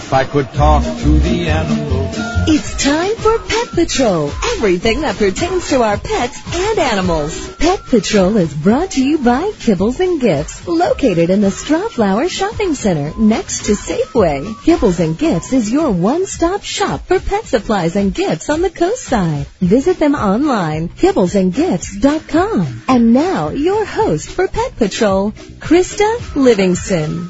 If I could talk to the animals. It's time for Pet Patrol. Everything that pertains to our pets and animals. Pet Patrol is brought to you by Kibbles and Gifts, located in the Strawflower Shopping Center next to Safeway. Kibbles and Gifts is your one-stop shop for pet supplies and gifts on the coast side. Visit them online, kibblesandgifts.com. And now, your host for Pet Patrol, Krista Livingston.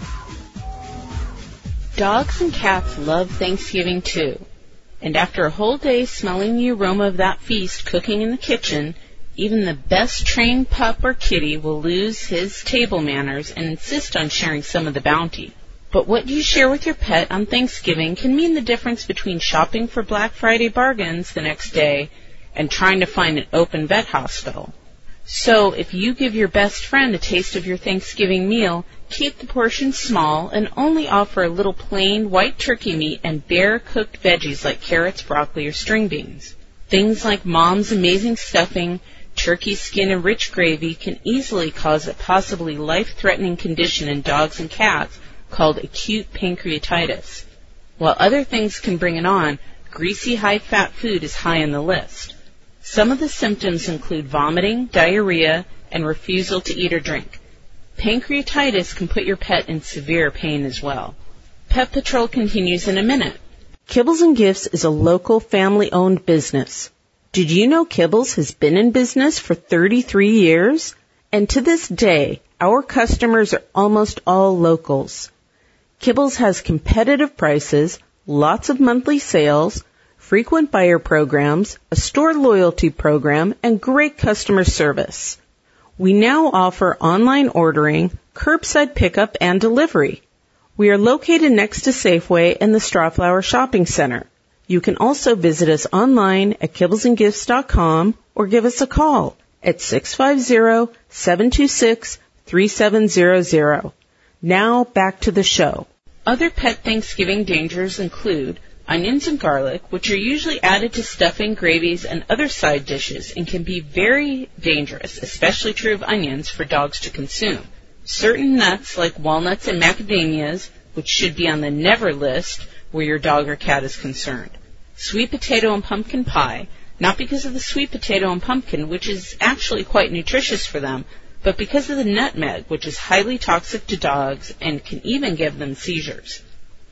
Dogs and cats love Thanksgiving too. And after a whole day smelling the aroma of that feast cooking in the kitchen, even the best trained pup or kitty will lose his table manners and insist on sharing some of the bounty. But what you share with your pet on Thanksgiving can mean the difference between shopping for Black Friday bargains the next day and trying to find an open vet hospital. So if you give your best friend a taste of your Thanksgiving meal, keep the portions small and only offer a little plain white turkey meat and bare cooked veggies like carrots, broccoli, or string beans. Things like Mom's amazing stuffing, turkey skin, and rich gravy can easily cause a possibly life-threatening condition in dogs and cats called acute pancreatitis. While other things can bring it on, greasy, high-fat food is high on the list. Some of the symptoms include vomiting, diarrhea, and refusal to eat or drink. Pancreatitis can put your pet in severe pain as well. Pet Patrol continues in a minute. Kibbles and Gifts is a local family-owned business. Did you know Kibbles has been in business for 33 years? And to this day, our customers are almost all locals. Kibbles has competitive prices, lots of monthly sales, frequent buyer programs, a store loyalty program, and great customer service. We now offer online ordering, curbside pickup, and delivery. We are located next to Safeway and the Strawflower Shopping Center. You can also visit us online at kibblesandgifts.com or give us a call at 650-726-3700. Now back to the show. Other pet Thanksgiving dangers include onions and garlic, which are usually added to stuffing, gravies, and other side dishes and can be very dangerous, especially true of onions, for dogs to consume. Certain nuts like walnuts and macadamias, which should be on the never list where your dog or cat is concerned. Sweet potato and pumpkin pie, not because of the sweet potato and pumpkin, which is actually quite nutritious for them, but because of the nutmeg, which is highly toxic to dogs and can even give them seizures.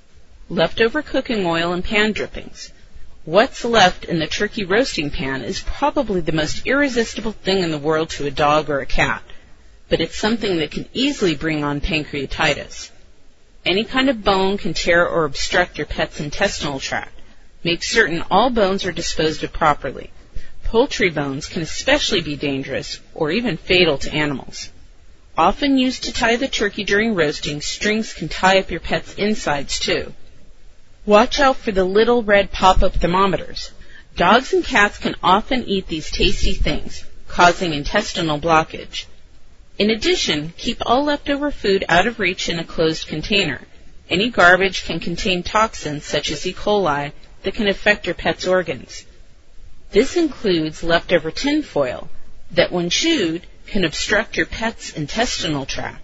Leftover cooking oil and pan drippings. What's left in the turkey roasting pan is probably the most irresistible thing in the world to a dog or a cat, but it's something that can easily bring on pancreatitis. Any kind of bone can tear or obstruct your pet's intestinal tract. Make certain all bones are disposed of properly. Poultry bones can especially be dangerous or even fatal to animals. Often used to tie the turkey during roasting, strings can tie up your pet's insides too. Watch out for the little red pop-up thermometers. Dogs and cats can often eat these tasty things, causing intestinal blockage. In addition, keep all leftover food out of reach in a closed container. Any garbage can contain toxins such as E. coli that can affect your pet's organs. This includes leftover tin foil that, when chewed, can obstruct your pet's intestinal tract.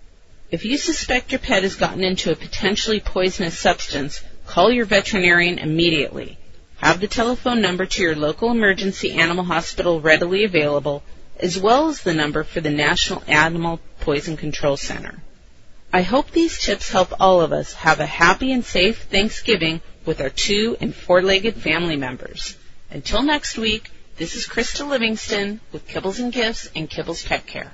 If you suspect your pet has gotten into a potentially poisonous substance, call your veterinarian immediately. Have the telephone number to your local emergency animal hospital readily available, as well as the number for the National Animal Poison Control Center. I hope these tips help all of us have a happy and safe Thanksgiving with our 2- and 4-legged family members. Until next week, this is Krista Livingston with Kibbles and Gifts and Kibbles Pet Care.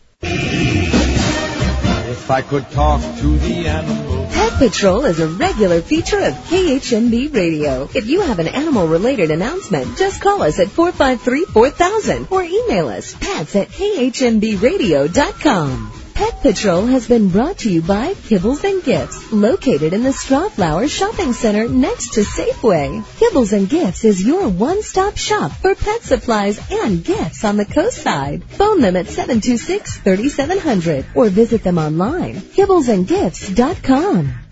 If I could talk to the animals. Pet Patrol is a regular feature of KHNB Radio. If you have an animal-related announcement, just call us at 453-4000 or email us pets@khnbradio.com. Pet Patrol has been brought to you by Kibbles and Gifts, located in the Strawflower Shopping Center next to Safeway. Kibbles and Gifts is your one-stop shop for pet supplies and gifts on the coast side. Phone them at 726-3700 or visit them online, kibblesandgifts.com.